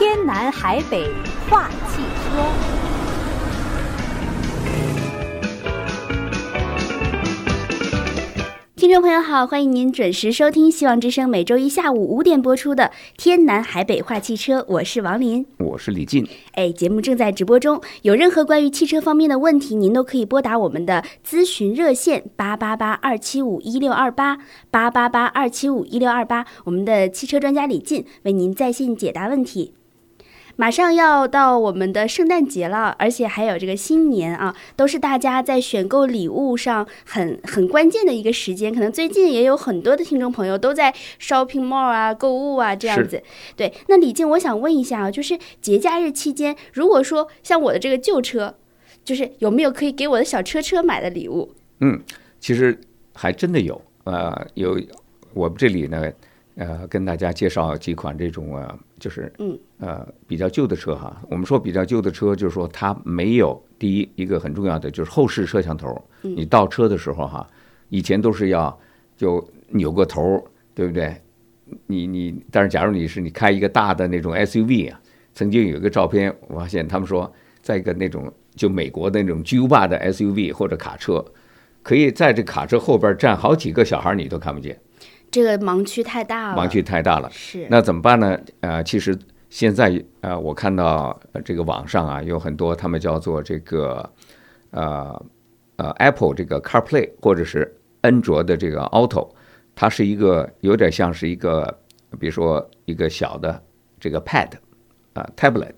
天南海北话汽车。听众朋友好，欢迎您准时收听希望之声每周一下午5点播出的天南海北话汽车，我是王林， 我是李进。 节目正在直播中，有任何关于汽车方面的问题，您都可以拨打我们的咨询热线888-275-1628，888-275-1628，我们的汽车专家李进为您在线解答问题。马上要到我们的圣诞节了，而且还有这个新年啊，都是大家在选购礼物上很关键的一个时间。可能最近也有很多的听众朋友都在 shopping mall 啊、购物啊这样子。对，那李静，我想问一下啊，就是节假日期间，如果说像我的这个旧车，就是有没有可以给我的小车买的礼物？ 其实还真的有，有我们这里呢，跟大家介绍几款这种就是比较旧的车哈。我们说比较旧的车，就是说它没有一个很重要的就是后视摄像头。你倒车的时候哈，以前都是要就扭个头，对不对？但是假如你开一个大的那种 SUV 啊，曾经有一个照片，我发现他们说，在一个那种就美国的那种巨无霸的 SUV 或者卡车，可以在这卡车后边站好几个小孩，你都看不见。 这个盲区太大了，是。 那怎么办呢？其实现在我看到这个网上啊有很多他们叫做这个Apple 这个 CarPlay 或者是安卓的这个 Auto， 它是一个有点像是一个比如说一个小的这个 Pad Tablet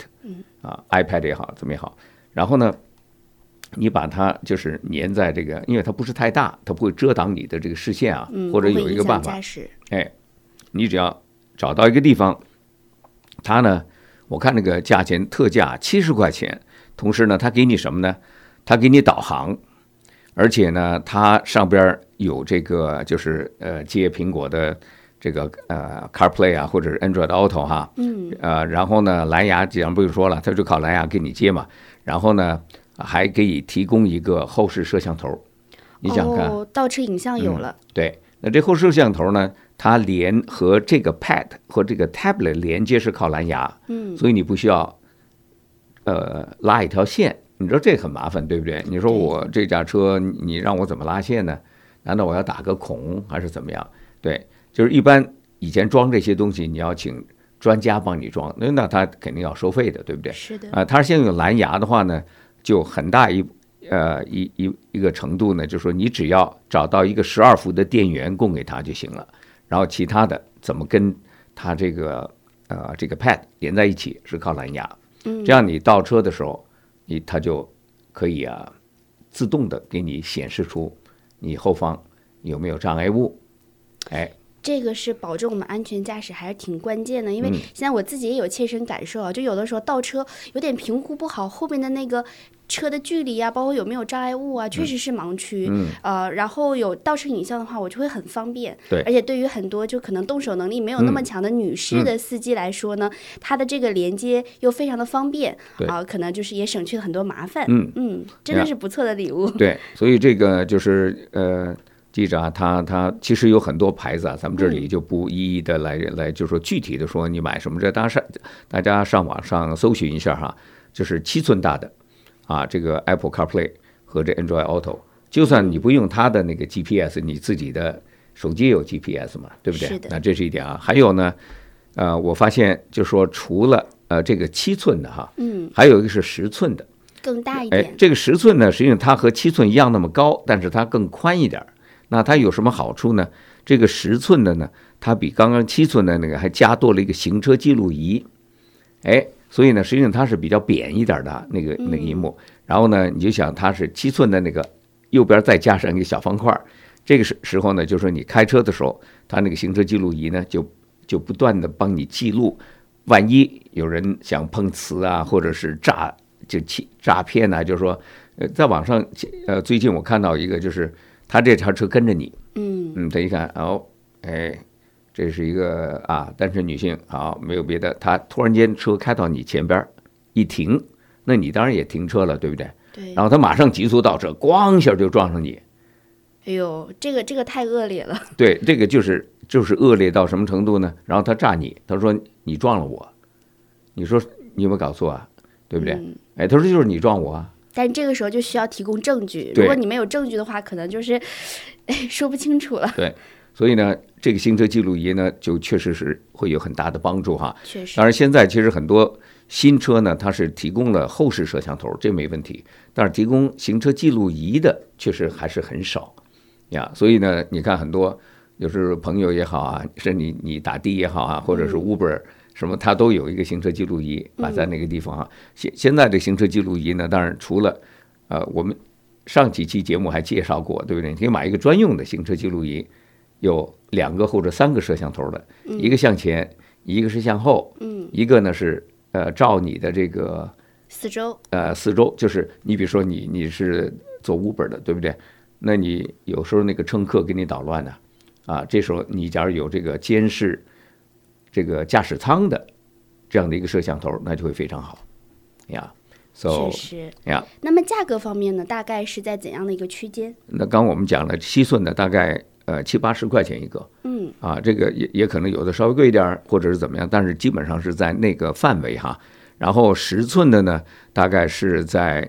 iPad 也好怎么也好，然后呢你把它就是粘在这个，因为它不是太大，它不会遮挡你的这个视线啊，或者有一个办法，你只要找到一个地方，它呢，我看那个价钱特价70块钱，同时呢，它给你什么呢？它给你导航，而且呢，它上边有这个就是接苹果的这个CarPlay 啊，或者是 Android Auto 哈，然后呢，蓝牙既然不用说了，它就靠蓝牙给你接嘛，然后呢。还给你提供一个后视摄像头，你想看， 倒车影像有了。 对，那这后视摄像头呢，它和这个 Pad 和这个 Tablet 连接是靠蓝牙，所以你不需要拉一条线。你知道这很麻烦，对不对？你说我这架车，你让我怎么拉线呢？难道我要打个孔还是怎么样？对，就是一般以前装这些东西，你要请专家帮你装，那他肯定要收费的，对不对？ 是的。 它现在有蓝牙的话呢？就很大一个程度呢，就是说你只要找到一个12伏的电源供给它就行了，然后其他的怎么跟它这个Pad 连在一起是靠蓝牙，这样你倒车的时候，它就可以自动的给你显示出你后方有没有障碍物， 这个是保证我们安全驾驶还是挺关键的，因为现在我自己也有切身感受啊，就有的时候倒车有点评估不好后面的那个车的距离啊，包括有没有障碍物啊，确实是盲区。然后有倒车影像的话，我就会很方便。 对， 而且对于很多就可能动手能力没有那么强的女士的司机来说呢，它的这个连接又非常的方便可能就是也省去了很多麻烦。真的是不错的礼物。 对，所以这个就是记者他其实有很多牌子咱们这里就不一一的来就是说具体的说你买什么，这大家上网上搜寻一下哈，就是7寸大的这个 Apple CarPlay 和这 Android Auto， 就算你不用它的那个 GPS， 你自己的手机也有 GPS 嘛，对不对？ 是的。 那这是一点还有呢，我发现就是说除了这个7寸的还有一个是10寸的， 更大一点。 这个10寸呢，实际上它和7寸一样那么高，但是它更宽一点。那它有什么好处呢？这个10寸的呢，它比刚刚7寸的那个还加多了一个行车记录仪，所以呢，实际上它是比较扁一点的那个萤幕。然后呢，你就想它是7寸的那个右边再加上一个小方块，这个时候呢，就是说你开车的时候，它那个行车记录仪呢就不断的帮你记录，万一有人想碰瓷啊，或者是诈骗啊，就是说在网上最近我看到一个就是他这条车跟着你，他一看这是一个单身女性，好，没有别的，他突然间车开到你前边一停，那你当然也停车了，对不对？ 对。 然后他马上急速倒车，咣一下就撞上你。 哎呦，这个太恶劣了。 对，这个就是恶劣到什么程度呢？然后他诈你，他说你撞了我， 你说你有没有搞错啊？对不对？哎，他说就是你撞我啊。 但这个时候就需要提供证据， 对如果你没有证据的话，可能就是说不清楚了。 对，所以呢，这个行车记录仪呢，就确实是会有很大的帮助哈。 确实， 当然现在其实很多新车呢，它是提供了后视摄像头，这没问题，但是提供行车记录仪的确实还是很少呀。所以呢，你看很多有时候朋友也好啊，是你打的也好啊，或者是 Uber 什么，它都有一个行车记录仪摆在那个地方啊。现在的行车记录仪呢，当然除了我们上几期节目还介绍过，对不对？你可以买一个专用的行车记录仪，有2个或者3个摄像头的，一个向前，一个是向后，一个呢是照你的这个四周， 就是你比如说你是做 Uber 的，对不对？那你有时候那个乘客给你捣乱呢，这时候你假如有这个监视这个驾驶舱的这样的一个摄像头，那就会非常好呀。 确实呀。 那么价格方面呢，大概是在怎样的一个区间？ 那刚我们讲了7寸的大概70-80块钱一个，这个也可能有的稍微贵一点，或者是怎么样，但是基本上是在那个范围哈。然后10寸的呢，大概是在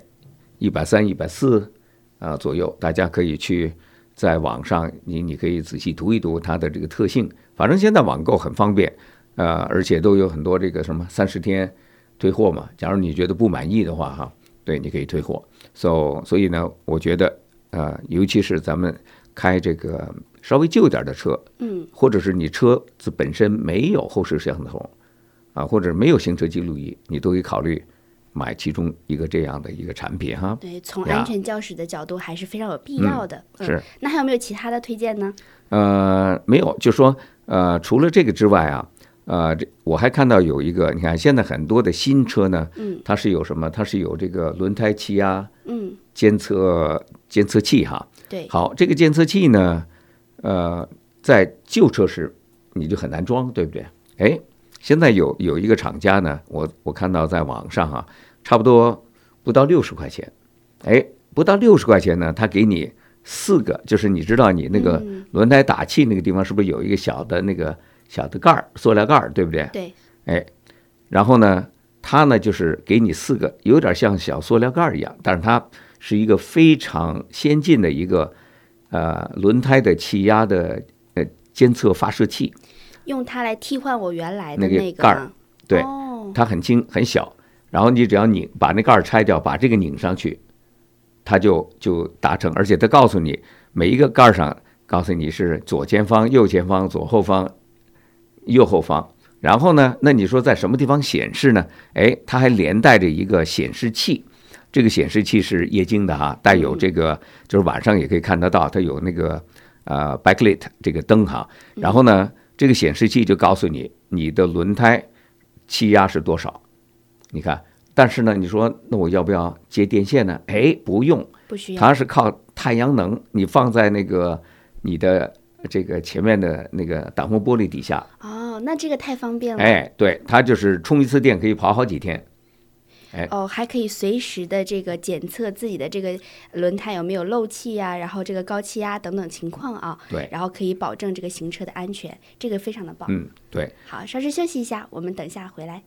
130、140左右，大家可以去在网上你可以仔细读一读它的这个特性。反正现在网购很方便，而且都有很多这个什么30天退货嘛。假如你觉得不满意的话哈，对，你可以退货。所以呢，我觉得尤其是咱们开这个稍微旧点的车，或者是你车子本身没有后视摄像头或者没有行车记录仪，你都可以考虑买其中一个这样的一个产品哈。 对，从安全驾驶的角度还是非常有必要的。 是。 那还有没有其他的推荐呢？ 没有，就说除了这个之外啊，我还看到有一个，你看现在很多的新车呢，它是有什么？它是有这个轮胎气压，监测器哈。 对。 好，这个监测器呢，在旧车时你就很难装，对不对？哎，现在有一个厂家呢，我看到在网上差不多不到60块钱，哎，不到60块钱呢，他给你4个，就是你知道你那个轮胎打气那个地方是不是有一个小的盖儿，塑料盖儿，对不对？ 对。 哎，然后呢，它呢就是给你4个，有点像小塑料盖儿一样，但是它是一个非常先进的一个轮胎的气压的监测发射器。 用它来替换我原来的那个盖儿，对，它很轻很小，然后你只要把那盖儿拆掉，把这个拧上去，它就达成，而且它告诉你每一个盖上告诉你是左前方、右前方、左后方、右后方，然后呢，那你说在什么地方显示呢？哎，它还连带着一个显示器，这个显示器是液晶的哈，带有这个就是晚上也可以看得到，它有那个backlit 这个灯哈，然后呢，这个显示器就告诉你的轮胎气压是多少，你看。但是呢，你说那我要不要接电线呢？哎，不用， 不需要， 它是靠太阳能，你放在那个你的这个前面的那个挡风玻璃底下。 哦，那这个太方便了。 哎，对，它就是充一次电可以跑好几天。哎， 还可以随时的这个检测自己的这个轮胎有没有漏气呀，然后这个高气压等等情况啊。 对， 然后可以保证这个行车的安全，这个非常的棒。 对。 好，稍事休息一下，我们等下回来。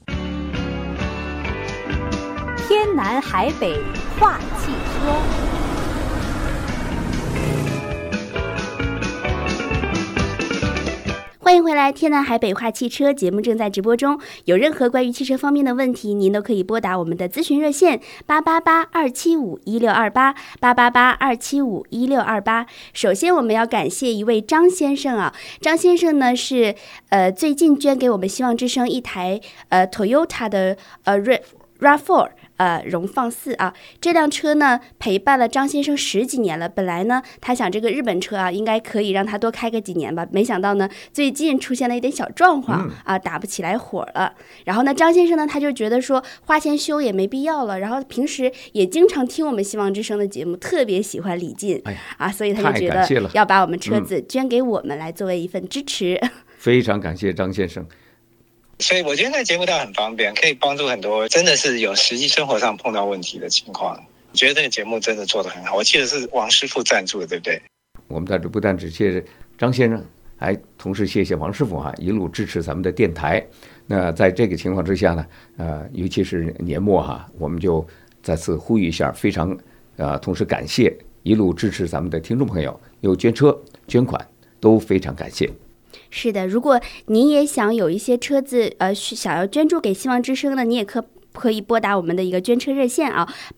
天南海北话汽车。 欢迎回来，天南海北话汽车节目正在直播中。有任何关于汽车方面的问题，您都可以拨打我们的咨询热线888-275-1628，888-275-1628。首先，我们要感谢一位张先生啊，张先生呢是最近捐给我们希望之声一台Toyota 的RAV4。荣放4啊，这辆车呢陪伴了张先生10几年了。本来呢，他想这个日本车啊，应该可以让他多开个几年吧。没想到呢，最近出现了一点小状况打不起来火了。然后呢，张先生呢，他就觉得说花钱修也没必要了。然后平时也经常听我们希望之声的节目，特别喜欢李进，所以他就觉得要把我们车子捐给我们来作为一份支持。 非常感谢张先生。 所以我觉得那节目倒很方便，可以帮助很多真的是有实际生活上碰到问题的情况。我觉得这个节目真的做得很好，我记得是王师傅赞助的，对不对？ 我们在这不但只谢张先生， 还同时谢谢王师傅一路支持咱们的电台。那在这个情况之下呢，尤其是年末我们就再次呼吁一下，非常同时感谢一路支持咱们的听众朋友，有捐车捐款都非常感谢。 是的，如果您也想有一些车子想要捐助给希望之声呢，你也可以拨打我们的一个捐车热线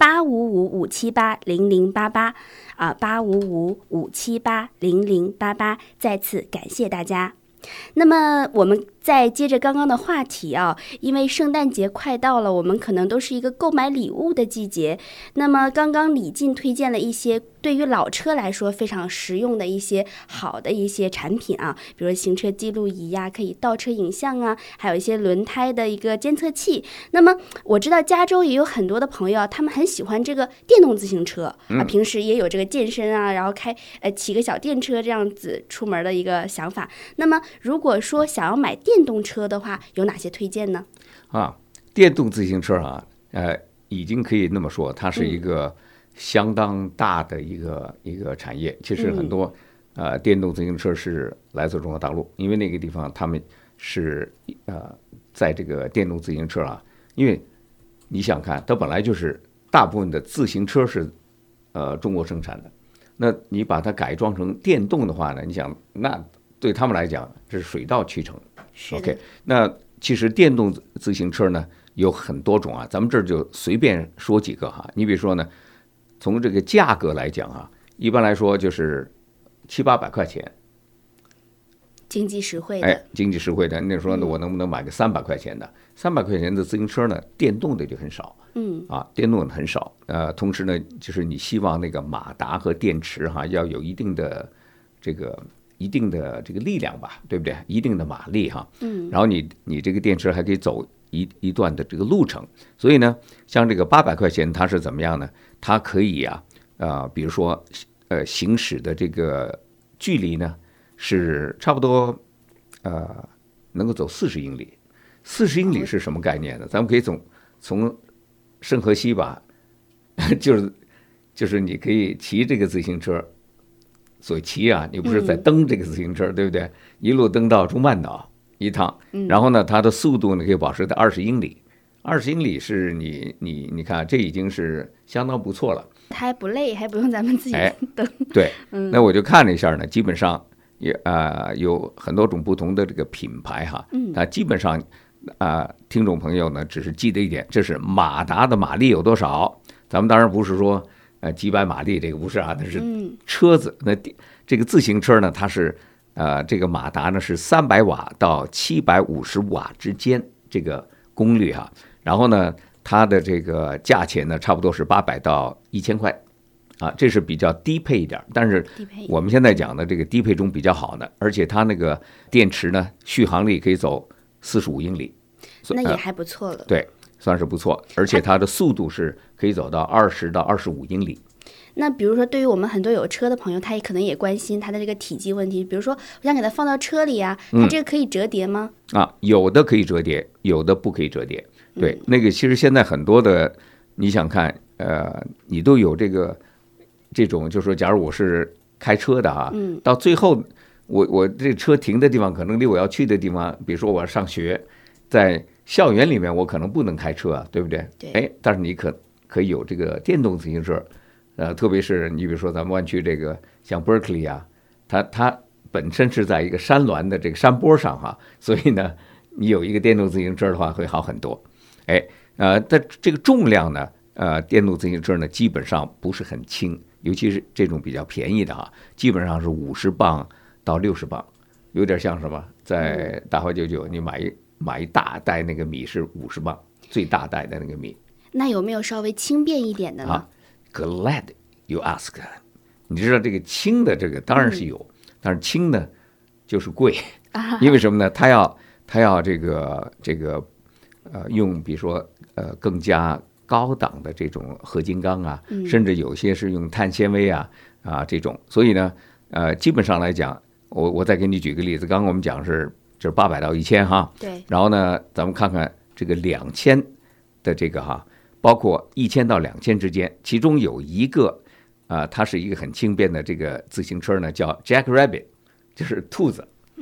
855-578-0088855-578-0088。再次感谢大家。那么我们再接着刚刚的话题因为圣诞节快到了，我们可能都是一个购买礼物的季节。那么刚刚李进推荐了一些对于老车来说非常实用的一些好的一些产品比如行车记录仪可以倒车影像还有一些轮胎的一个监测器。那么我知道加州也有很多的朋友他们很喜欢这个电动自行车平时也有这个健身然后骑个小电车这样子出门的一个想法。那么如果说想要买电动车的话，有哪些推荐呢？ 电动自行车已经可以那么说，它是一个相当大的一个产业。其实很多电动自行车是来自中国大陆，因为那个地方他们是在这个电动自行车因为你想看，它本来就是大部分的自行车是中国生产的，那你把它改装成电动的话呢，你想那对他们来讲这是水到渠成。OK， 那其实电动自行车呢有很多种咱们这儿就随便说几个你比如说呢，从这个价格来讲一般来说就是700-800块钱， 经济实惠的。 经济实惠的。那说我能不能买个300块钱的？300块钱的自行车呢，电动的就很少。电动的很少。同时呢，就是你希望那个马达和电池要有一定的这个力量吧，对不对？一定的马力然后你这个电池还可以走一段的这个路程。所以呢，像这个800块钱，它是怎么样呢？它可以比如说行驶的这个距离呢是差不多能够走40英里。40英里是什么概念呢？咱们可以从圣荷西吧，就是你可以骑这个自行车。所以骑你不是在蹬这个自行车，对不对？一路蹬到中半岛一趟，然后呢，它的速度呢可以保持在20英里。20英里是你看，这已经是相当不错了。 它还不累，还不用咱们自己蹬。 对，那我就看了一下呢，基本上也有很多种不同的这个品牌它基本上听众朋友呢只是记得一点，这是马达的马力有多少。咱们当然不是说。几百马力这个不是那是车子。那这个自行车呢，它是这个马达呢是300瓦到750瓦之间这个功率然后呢，它的这个价钱呢差不多是800到1000块这是比较低配一点。但是我们现在讲的这个低配中比较好的，而且它那个电池呢续航力可以走45英里， 那也还不错了。 对。算是不错，而且它的速度是可以走到20到25英里。 那比如说，对于我们很多有车的朋友，他也可能也关心它的这个体积问题。比如说，我想给它放到车里它这个可以折叠吗？ 有的可以折叠，有的不可以折叠。对，那个其实现在很多的，你想看，你都有这种，就是说，假如我是开车的到最后我这车停的地方可能离我要去的地方，比如说我要上学，在校园里面我可能不能开车对不对？ 对。 但是你可以有这个电动自行车，特别是你比如说咱们湾区这个像 Berkeley 它本身是在一个山峦的这个山坡上所以呢，你有一个电动自行车的话会好很多。但这个重量呢，电动自行车呢基本上不是很轻，尤其是这种比较便宜的基本上是50磅到60磅，有点像什么，在大华99你买一大袋那个米是50磅，最大袋的那个米。 那有没有稍微轻便一点的呢 ？Glad you ask。你知道这个轻的这个当然是有，但是轻的就是贵，因为什么呢？它要这个用比如说更加高档的这种合金钢甚至有些是用碳纤维这种，所以呢基本上来讲，我再给你举个例子，刚刚我们讲这是800到1000 对。 然后呢，咱们看看这个2000的这个包括1000到2000之间，其中有一个它是一个很轻便的这个自行车呢，叫 Jackrabbit， 就是兔子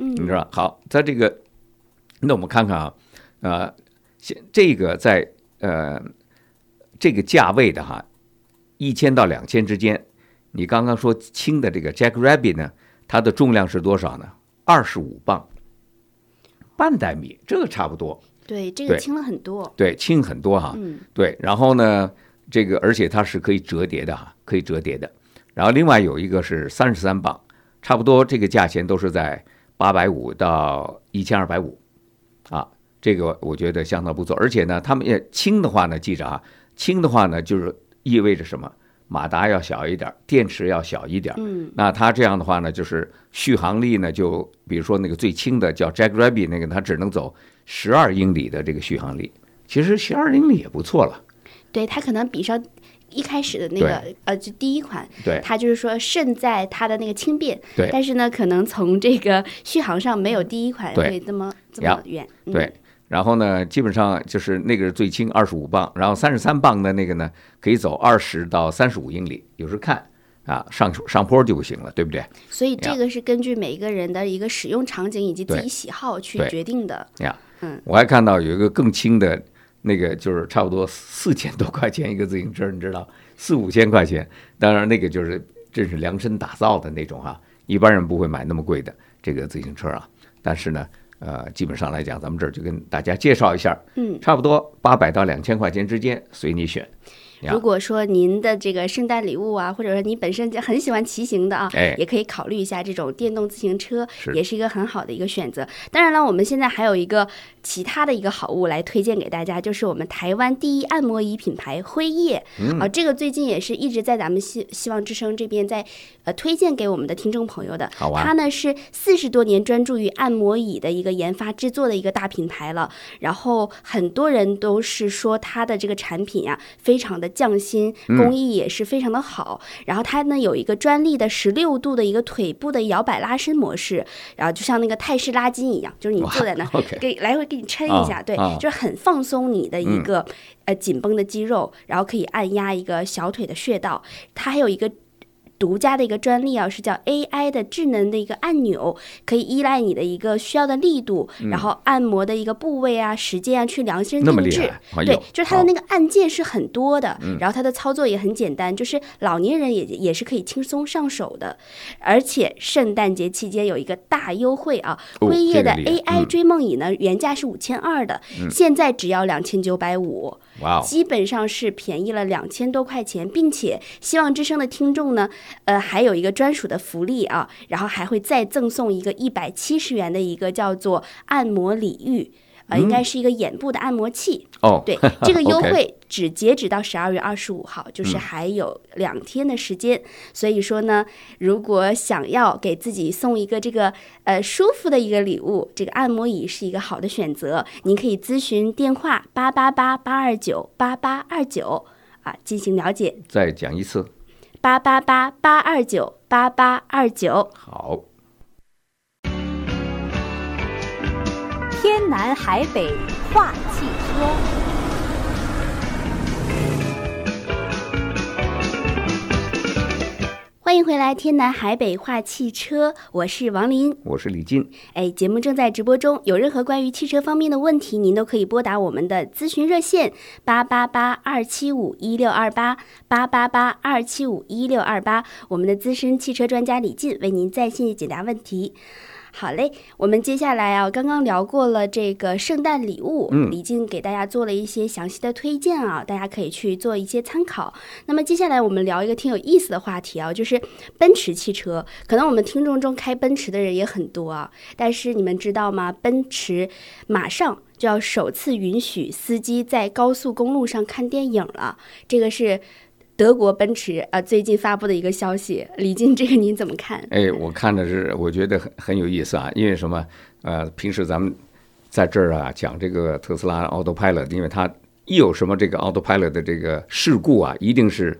你知道？好，在这个，那我们看看啊，这个在这个价位的哈，1000到2000之间。你刚刚说轻的这个 Jack Rabbit 呢，它的重量是多少呢？25磅，半袋米，这个差不多。 对，这个轻了很多。 对，轻很多哈。对，然后呢，这个而且它是可以折叠的哈，可以折叠的。然后另外有一个是33磅，差不多这个价钱都是在850到1250啊，这个我觉得相当不错。而且呢，他们也轻的话呢，记着啊，轻的话呢就是意味着什么？马达要小一点，电池要小一点。那它这样的话呢，就是续航力呢，就比如说那个最轻的叫 Jack Rabbit 那个，它只能走12英里的这个续航力，其实12英里也不错了。 对，它可能比上一开始的那个就第一款， 对， 它就是说胜在它的那个轻便， 对， 但是呢，可能从这个续航上没有第一款会这么远。 对。然后呢，基本上就是那个最轻25磅，然后33磅的那个呢，可以走20到35英里，有时看啊，上坡就不行了，对不对？ 所以这个是根据每个人的一个使用场景以及自己喜好去决定的。 我还看到有一个更轻的那个，就是差不多4000多块钱一个自行车，你知道，4、5千块钱，当然那个就是真是量身打造的那种哈，一般人不会买那么贵的这个自行车啊，但是呢。基本上来讲，咱们这儿就跟大家介绍一下，差不多800到2000块钱之间，随你选。 如果说您的这个圣诞礼物啊，或者说你本身就很喜欢骑行的啊，也可以考虑一下这种电动自行车，也是一个很好的一个选择。当然了，我们现在还有一个其他的一个好物来推荐给大家，就是我们台湾第一按摩仪品牌辉夜这个最近也是一直在咱们希望之声这边在推荐给我们的听众朋友的。 好啊， 它呢是40多年专注于按摩椅的一个研发制作的一个大品牌了。然后很多人都是说它的这个产品啊，非常的匠心，工艺也是非常的好。然后它呢有一个专利的16度的一个腿部的摇摆拉伸模式，然后就像那个泰式拉筋一样，就是你坐在那给来回给你抻一下，对，就是很放松你的一个紧绷的肌肉，然后可以按压一个小腿的穴道。它还有一个独家的一个专利啊，是叫 AI 的智能的一个按钮，可以依赖你的一个需要的力度，然后按摩的一个部位啊、时间啊去量身定制。对，就是它的那个按键是很多的，然后它的操作也很简单，就是老年人也是可以轻松上手的。而且圣诞节期间有一个大优惠啊，辉夜的 AI 追梦椅呢，原价是5200的，现在只要2950，基本上是便宜了2000多块钱，并且希望之声的听众呢。还有一个专属的福利啊，然后还会再赠送一个170元的一个叫做按摩礼遇，应该是一个眼部的按摩器。对，这个优惠只截止到12月25号，就是还有2天的时间。所以说呢，如果想要给自己送一个这个舒服的一个礼物，这个按摩椅是一个好的选择。您可以咨询电话888-829-8829进行了解。 再讲一次。 888-829-8829。 好。 天南海北话汽车。 欢迎回来，天南海北话汽车，我是王林， 我是李进。 节目正在直播中，有任何关于汽车方面的问题，您都可以拨打我们的咨询热线888-275-1628，888-275-1628，我们的资深汽车专家李进为您在线解答问题。好嘞，我们接下来刚刚聊过了这个圣诞礼物，李进给大家做了一些详细的推荐啊，大家可以去做一些参考。那么接下来我们聊一个挺有意思的话题啊，就是奔驰汽车。可能我们听众中开奔驰的人也很多啊，但是你们知道吗？奔驰马上就要首次允许司机在高速公路上看电影了，这个是德国奔驰最近发布的一个消息。李进，这个您怎么看？ 我看的是，我觉得很有意思啊，因为什么？平时咱们在这儿讲这个特斯拉 Autopilot， 因为它一有什么这个 Autopilot 的这个事故啊，一定是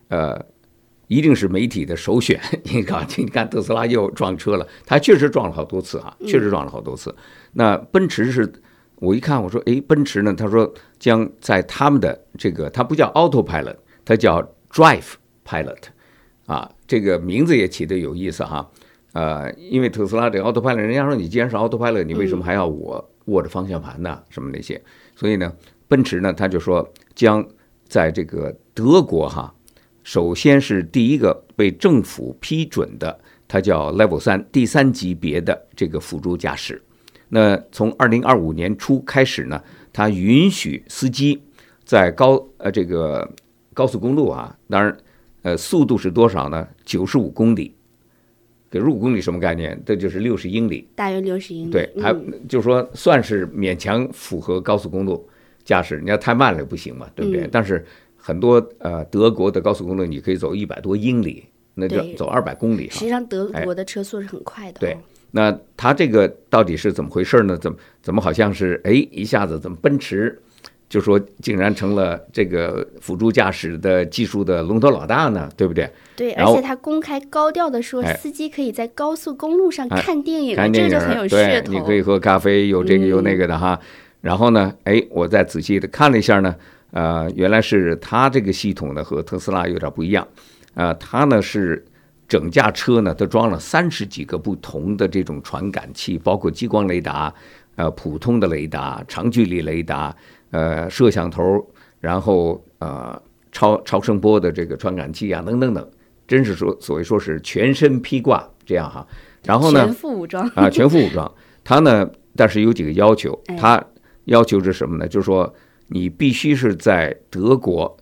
媒体的首选。你看特斯拉又撞车了，它确实撞了好多次啊，确实撞了好多次。那奔驰是，我一看我说，奔驰呢，他说将在他们的这个，它不叫 Autopilot。它叫 Drive Pilot， 这个名字也起得有意思哈。 因为特斯拉这个 Autopilot， 人家说你既然是 Autopilot， 你为什么还要我握着方向盘呢？什么那些，所以呢，奔驰呢他就说将在这个德国首先是第一个被政府批准的，它叫 Level 3第3级别的这个辅助驾驶。那从2025年初开始呢，它允许司机在这个高速公路当然速度是多少呢？95公里。95公里什么概念？这就是60英里， 大约60英里。 对，还就是说算是勉强符合高速公路驾驶。你要太慢了不行嘛，对不对？但是很多德国的高速公路你可以走100多英里，那就走200公里。 实际上德国的车速是很快的。 对，那它这个到底是怎么回事呢？怎么好像是一下子怎么奔驰就说竟然成了这个辅助驾驶的技术的龙头老大呢？对不对？ 对，而且他公开高调的说，司机可以在高速公路上看电影，这个就很有噱头。 对，你可以喝咖啡，有这个有那个的然后呢，我再仔细的看了一下呢，原来是它这个系统呢和特斯拉有点不一样，它呢是整架车呢都装了30几个不同的这种传感器，包括激光雷达、普通的雷达、长距离雷达、摄像头，然后超声波的这个传感器等等等，真是所谓说是全身披挂这样然后呢， 全副武装全副武装。它呢，但是有几个要求，它要求是什么呢？就是说你必须是在德国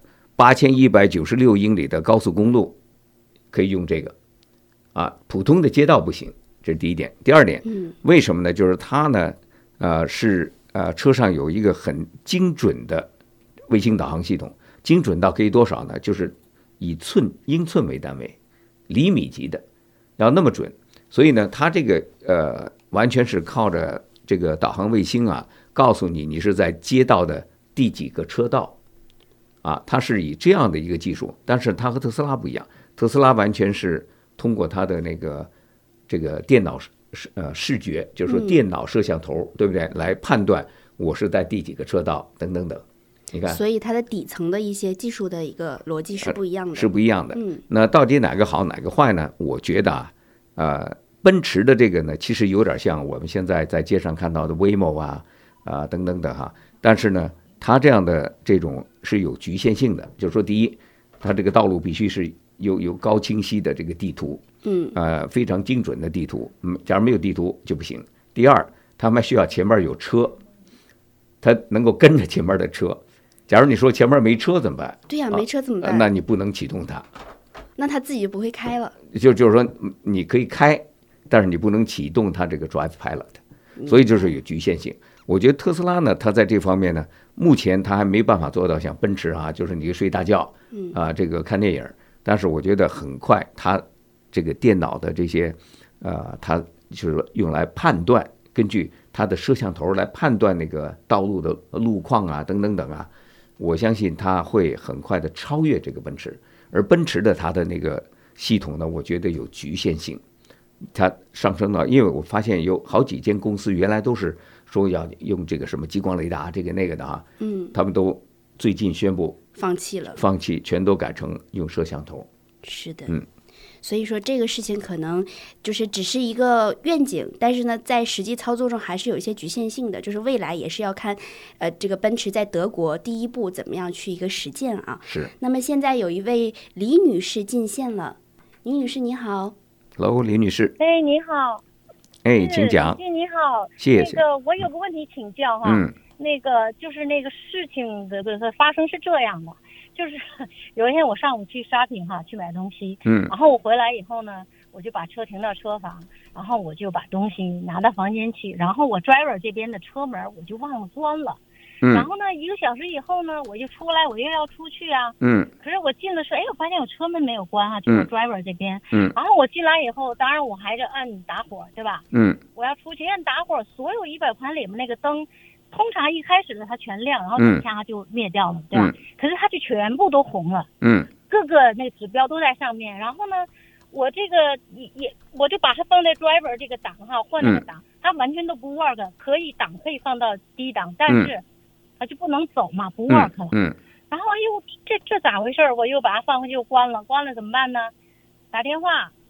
8196英里的高速公路可以用这个普通的街道不行，这是第一点。第二点，为什么呢？就是它呢是车上有一个很精准的卫星导航系统，精准到可以多少呢？就是以英寸为单位，厘米级的，要那么准。所以呢，它这个完全是靠着这个导航卫星告诉你是在街道的第几个车道它是以这样的一个技术。但是它和特斯拉不一样，特斯拉完全是通过它的这个电脑视觉，就是说电脑摄像头，对不对？来判断我是在第几个车道等等等。你看， 所以它的底层的一些技术的一个逻辑是不一样的， 是不一样的。那到底哪个好哪个坏呢？我觉得奔驰的这个呢，其实有点像我们现在在街上看到的 Waymo 等等的但是呢，它这样的这种是有局限性的，就是说，第一，它这个道路必须是有高清晰的这个地图，非常精准的地图，假如没有地图就不行。第二，它们需要前面有车，它能够跟着前面的车。假如你说前面没车怎么办？ 对呀，没车怎么办？ 那你不能启动它， 那它自己就不会开了。 就是说，你可以开，但是你不能启动它这个 Drive Pilot， 所以就是有局限性。我觉得特斯拉呢，它在这方面呢，目前它还没办法做到像奔驰就是你睡大觉，这个看电影。但是我觉得很快，它这个电脑的这些，它就是用来判断，根据它的摄像头来判断那个道路的路况等等等我相信它会很快的超越这个奔驰。而奔驰的它的那个系统呢，我觉得有局限性，它上升到，因为我发现有好几间公司原来都是说要用这个什么激光雷达这个那个的他们都最近宣布放弃， 全都改成用摄像头。 是的，所以说这个事情可能就是只是一个愿景，但是呢，在实际操作中还是有一些局限性的，就是未来也是要看，这个奔驰在德国第一步怎么样去一个实践是。 那么现在有一位李女士进线了，李女士你好。 Hello， 李女士。 你好。 请讲。 你好， 谢谢。 我有个问题请教就是那个事情的发生是这样的，就是有一天我上午去 shopping 去买东西，然后我回来以后呢，我就把车停到车房，然后我就把东西拿到房间去，然后我 driver 这边的车门我就忘了关了。然后呢，1个小时以后呢，我就出来，我又要出去可是我进的时候，我发现我车门没有关就是 driver 这边。然后我进来以后，当然我还是按打火，对吧？我要出去按打火，所有仪表盘里面那个灯，通常一开始的它全亮，然后等一下它就灭掉了，对吧？可是它就全部都红了。各个那个指标都在上面。然后呢，我这个我就把它放在 driver 这个档换那个档，它完全都不 work， 可以放到低档，但是它就不能走嘛，不 work 了。然后这咋回事？我又把它放回去又关了怎么办呢？打电话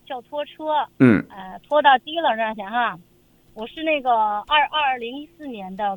叫拖车，拖到dealer那儿去哈。我是那个2014年的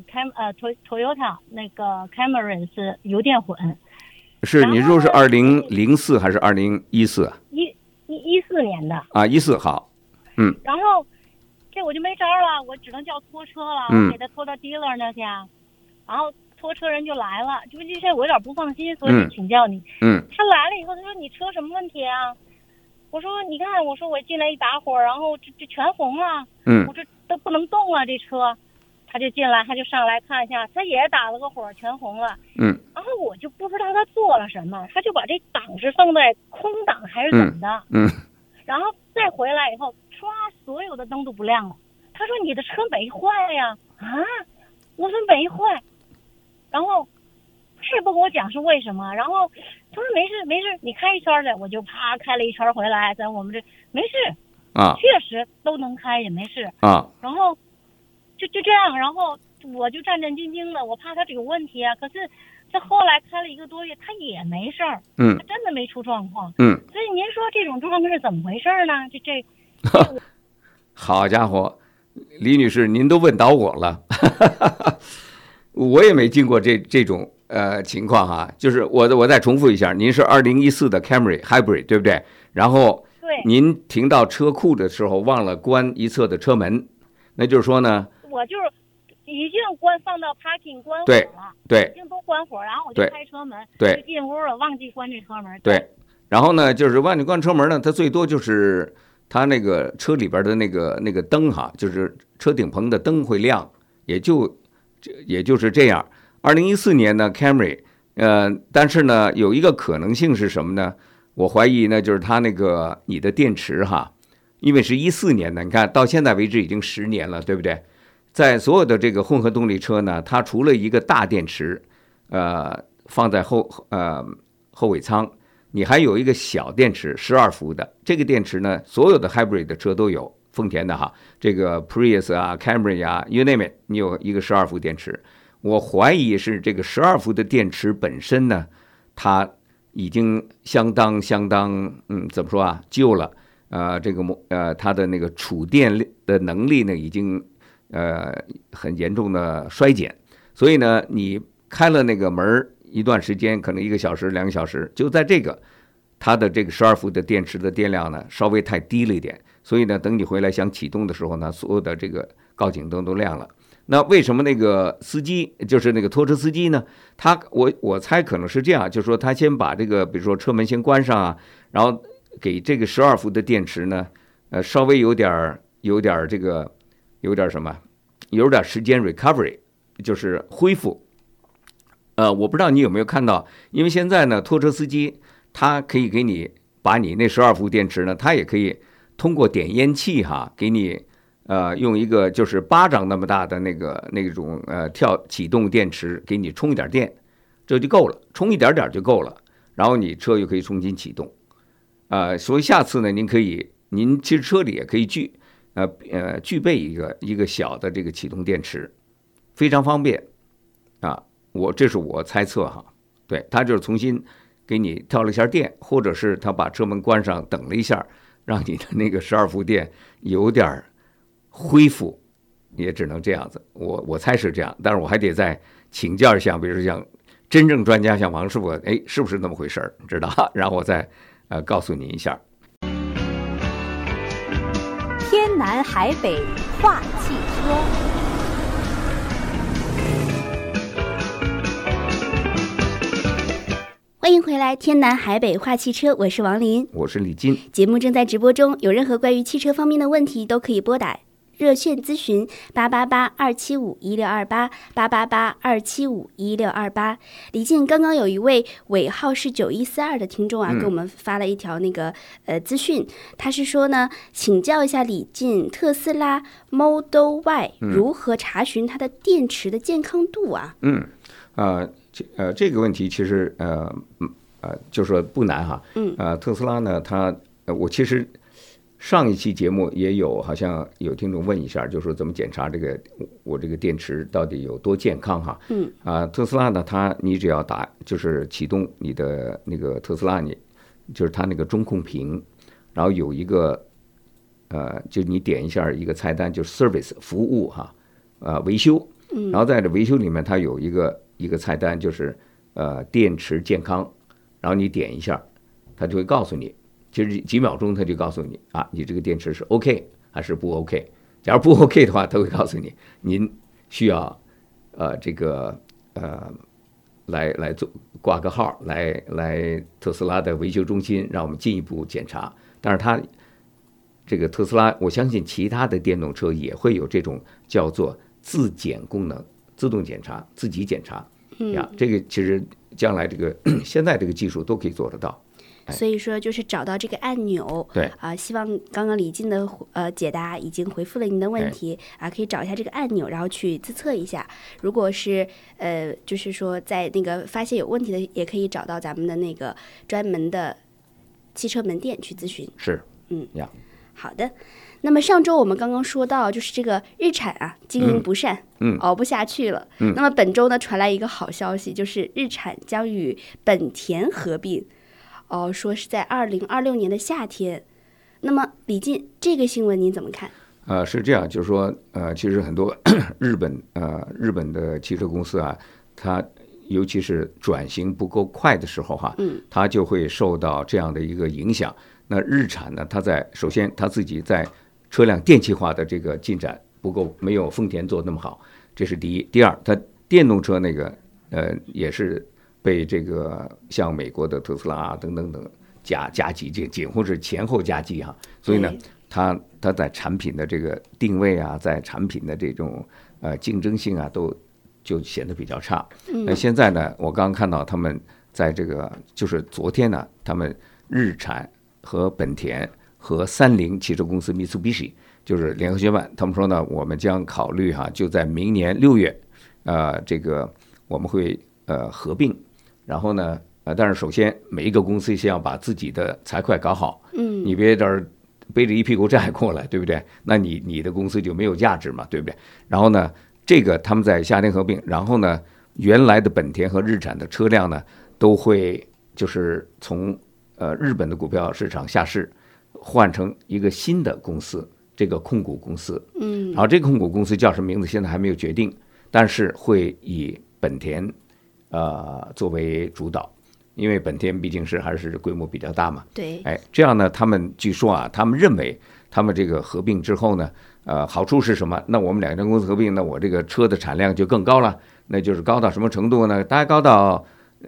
Toyota 那个 Camry 是油电混。 是你说是2004还是2014？14 年的啊，14好， 然后这我就没招了，我只能叫拖车了，我给他拖到 dealer 那去，然后拖车人就来了，就这事我有点不放心，所以就请教你。他来了以后，他说你车什么问题啊？我说你看，我说我进来一打火，然后这全红了，我这都不能动了这车。他就进来，他就上来看一下，他也打了个火，全红了。然后我就不知道他做了什么，他就把这档是放在空档还是怎么的？然后再回来以后，唰，所有的灯都不亮了。他说你的车没坏呀？啊，我说没坏。然后他也不跟我讲是为什么，然后他说没事，你开一圈去，我就啪开了一圈回来，在我们这没事啊，确实都能开也没事啊。然后就这样，然后我就战战兢兢的，我怕他这有问题啊。可是这后来开了1个多月，他也没事儿，他真的没出状况。所以您说这种状况是怎么回事呢？这好家伙，李女士，您都问倒我了，我也没经过这种情况哈。就是我再重复一下，您是2014的 Camry Hybrid 对不对？然后您停到车库的时候忘了关一侧的车门，那就是说呢， 我就是已经放到 parking 关火了， 对， 已经都关火，然后我就开车门， 对， 就进屋了，忘记关这车门， 对。然后呢，就是忘记关车门呢，它最多就是它那个车里边的那个灯哈，就是车顶棚的灯会亮，也就是这样。2014年呢 Camry， 但是呢有一个可能性是什么呢？我怀疑呢就是它那个你的电池哈，因为是14年的，你看到现在为止已经10年了，对不对？在所有的这个混合动力车呢，它除了一个大电池，放在后尾舱，你还有一个小电池12伏的。这个电池呢，所有的 hybrid 的车都有，丰田的哈，这个 Prius 啊、Camry 啊 ，you name it， 你有一个12伏电池。我怀疑是这个12伏的电池本身呢，它已经相当怎么说啊，旧了。它的那个储电的能力呢，已经很严重的衰减，所以呢，你开了那个门一段时间，可能1个小时、2个小时，就在它的这个12伏的电池的电量呢，稍微太低了一点，所以呢，等你回来想启动的时候呢，所有的这个告警灯都亮了。那为什么那个司机，就是那个拖车司机呢？我猜可能是这样，就是说他先把这个，比如说车门先关上啊，然后给这个12伏的电池呢，稍微有点什么，有点时间 recovery， 就是恢复。我不知道你有没有看到，因为现在呢，拖车司机他可以给你把你那12伏电池呢，他也可以通过点烟器哈，给你用一个就是巴掌那么大的那种启动电池给你充一点电，这就够了，充一点点就够了，然后你车又可以重新启动。所以下次呢，您其实车里也可以具备一个小的这个启动电池，非常方便啊。这是我猜测哈，对，他就是重新给你跳了一下电，或者是他把车门关上等了一下，让你的那个12伏电有点恢复，也只能这样子。我猜是这样，但是我还得再请教一下，比如像真正专家像王师傅，是不是那么回事儿，知道？然后我再告诉你一下。 天南海北话汽车。 欢迎回来，天南海北话汽车，我是王林， 我是李金。 节目正在直播中，有任何关于汽车方面的问题，都可以拨打热线咨询888-275-1628 888-275-1628。李静，刚刚有一位尾号是9142的听众啊，给我们发了一条那个资讯，他是说呢，请教一下李静，特斯拉 Model Y 如何查询它的电池的健康度啊？ 这个问题其实就说不难哈。特斯拉呢，我其实上一期节目也有，好像有听众问一下，就说怎么检查我这个电池到底有多健康哈。特斯拉呢，你只要就是启动你的那个特斯拉，就是它那个中控屏，然后有一个就你点一下一个菜单，就是 service 服务哈，维修，然后在这维修里面它有一个菜单，就是电池健康，然后你点一下，它就会告诉你，其实几秒钟它就告诉你啊，你这个电池是 OK 还是不 OK。假如不 OK 的话，它会告诉你您需要这个来做挂个号，来特斯拉的维修中心，让我们进一步检查。但是它这个特斯拉，我相信其他的电动车也会有这种叫做自检功能，自动检查、自己检查呀。这个其实将来这个现在这个技术都可以做得到。 所以说就是找到这个按钮， 对希望刚刚李静的解答已经回复了您的问题可以找一下这个按钮，然后去自测一下。如果是就是说在那个发现有问题的，也可以找到咱们的那个专门的汽车门店去咨询。 是， 好的。那么上周我们刚刚说到，就是这个日产经营不善，熬不下去了。那么本周呢传来一个好消息，就是日产将与本田合并。说是在2026年的夏天。那么李进，这个新闻您怎么看？ 是这样，就是说其实很多日本的汽车公司它尤其是转型不够快的时候它就会受到这样的一个影响。那日产呢，首先它自己在车辆电气化的这个进展不够，没有丰田做那么好，这是第一。第二，它电动车那个也是被这个像美国的特斯拉等等夹击，这几乎是前后夹击所以呢，它在产品的这个定位在产品的这种竞争性都就显得比较差。那现在呢，我刚刚看到他们在这个就是昨天呢，他们日产和本田和三菱汽车公司 Mitsubishi 就是联合宣办，他们说呢，我们将考虑就在明年6月，这个我们会合并。然后呢，但是首先每一个公司先要把自己的财会搞好，你别这儿背着一屁股债过来，对不对？那你的公司就没有价值嘛，对不对？然后呢，这个他们在夏天合并，然后呢，原来的本田和日产的车辆呢，都会就是从日本的股票市场下市，换成一个新的公司，这个控股公司，然后这个控股公司叫什么名字现在还没有决定，但是会以本田作为主导，因为本田毕竟还是规模比较大嘛。 对， 这样呢，他们据说他们认为他们这个合并之后呢，好处是什么？那我们两家公司合并，那我这个车的产量就更高了，那就是高到什么程度呢？大概高到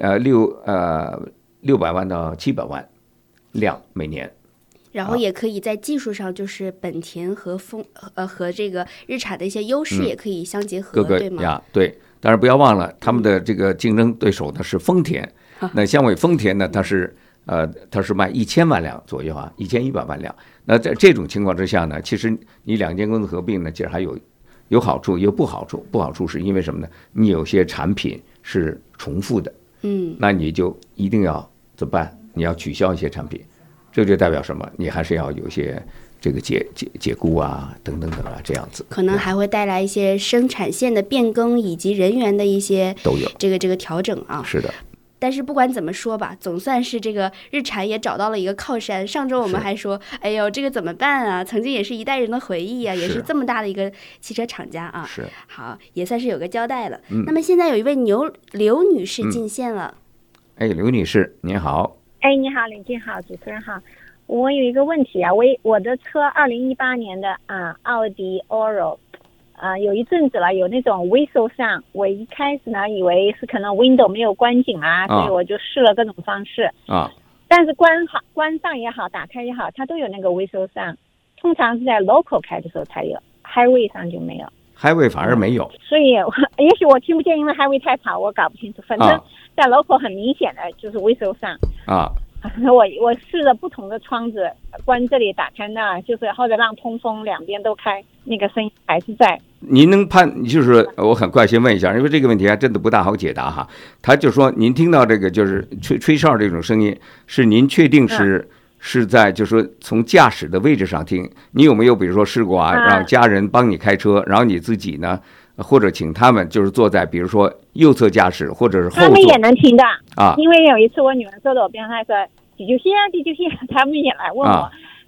600万到700万辆每年。 然后也可以在技术上，就是本田和和这个日产的一些优势也可以相结合，对吗？ 对。当然不要忘了，他们的这个竞争对手呢是丰田。那相比丰田呢，它是卖1000万辆左右，1100万辆。那在这种情况之下呢，其实你两间公司合并呢，其实还有好处，也有不好处。不好处是因为什么呢？你有些产品是重复的，那你就一定要怎么办？你要取消一些产品，这就代表什么？你还是要有些这个解雇等等这样子， 可能还会带来一些生产线的变更以及人员的一些都有这个调整是的。 但是不管怎么说吧，总算是这个日产也找到了一个靠山。上周我们还说，哎呦，这个怎么办曾经也是一代人的回忆也是这么大的一个汽车厂家是好，也算是有个交代了。那么现在有一位刘女士进线了。 刘女士您好。 你好，李静好，主持人好。我有一个问题我的车2018年的奥迪 Oro， 有一阵子了，有那种 whistle sound， 我一开始呢以为是可能 window 没有关紧所以我就试了各种方式但是关上也好，打开也好，它都有那个 whistle sound， 通常是在 local 开的时候才有， highway 上就没有 ，highway 反而没有， 所以也许我听不见，因为 highway 太吵，我搞不清楚。反正在 local 很明显的就是 whistle sound我试了不同的窗子，关这里打开那，就是或者让通风两边都开，那个声音还是在。 您能就是我很怪先问一下，因为这个问题还真的不大好解答他就说您听到这个就是吹哨这种声音，是您确定是在就是说从驾驶的位置上听？你有没有比如说试过让家人帮你开车，然后你自己呢，或者请他们就是坐在比如说右侧驾驶或者是后座？ 他们也能听的因为有一次我女儿坐在我边上，她说地球线，他们也来问我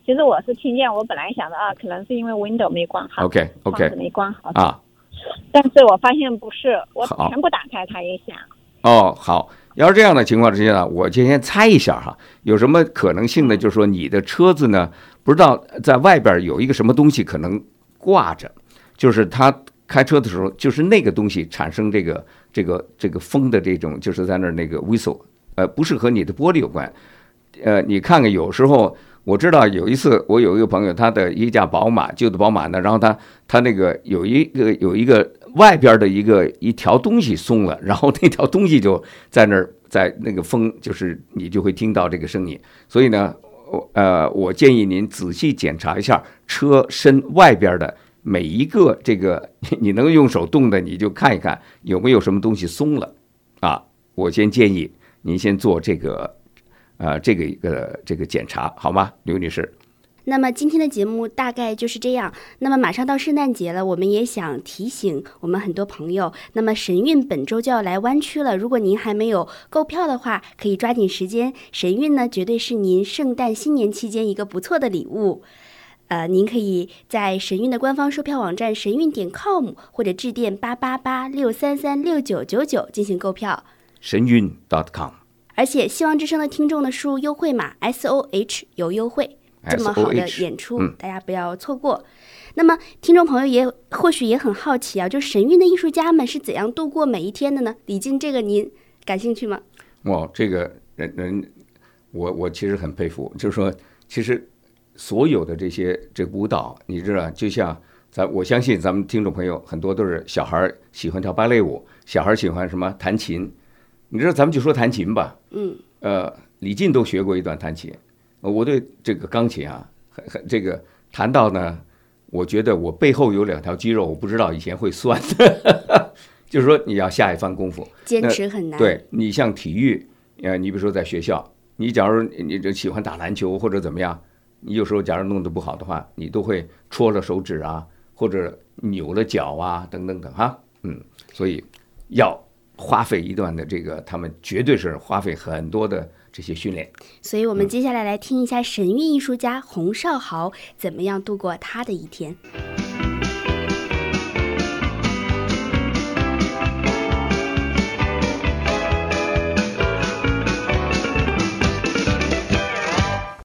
其实我是听见，我本来想的可能是因为 window 没关好 ，OK 没关好啊， 但是我发现不是，我全部打开它也响。 哦，好，要是这样的情况之下呢，我就先猜一下哈，有什么可能性呢？就是说你的车子呢，不知道在外边有一个什么东西可能挂着，就是它开车的时候，就是那个东西产生这个风的这种，就是在那儿那个 whistle， 不是和你的玻璃有关。你看看，有时候我知道有一次，我有一个朋友，他的一架宝马，旧的宝马呢，然后他那个有一个外边的一条东西松了，然后那条东西就在那儿，在那个风，就是你就会听到这个声音。所以呢，我建议您仔细检查一下车身外边的每一个这个你能用手动的，你就看一看有没有什么东西松了啊。我先建议您先做这个检查，好吗，刘女士？ 那么今天的节目大概就是这样。那么马上到圣诞节了，我们也想提醒我们很多朋友，那么神韵本周就要来湾区了。如果您还没有购票的话，可以抓紧时间。神韵呢，绝对是您圣诞新年期间一个不错的礼物。您可以在神韵的官方售票网站神韵.com 或者致电888-633-6999进行购票。 神韵.com。 而且希望之声的听众呢，输入优惠码 SOH 有优惠。这么好的演出，大家不要错过。那么听众朋友或许也很好奇啊，就神韵的艺术家们是怎样度过每一天的呢？李静，这个您感兴趣吗？ 这个人我其实很佩服，就是说其实所有的这舞蹈，你知道，就像我相信咱们听众朋友很多都是小孩喜欢跳芭蕾舞，小孩喜欢什么弹琴，你知道咱们就说弹琴吧，李静都学过一段弹琴。我对这个钢琴啊，这个弹到呢，我觉得我背后有2条肌肉，我不知道以前会酸的，就是说你要下一番功夫， 坚持很难。 对，你像体育，你比如说在学校，你假如你就喜欢打篮球或者怎么样，你有时候假如弄得不好的话，你都会戳了手指啊，或者扭了脚啊，等等等哈，所以要花费一段的这个，他们绝对是花费很多的这些训练。 所以我们接下来听一下神韵艺术家洪少豪怎么样度过他的一天。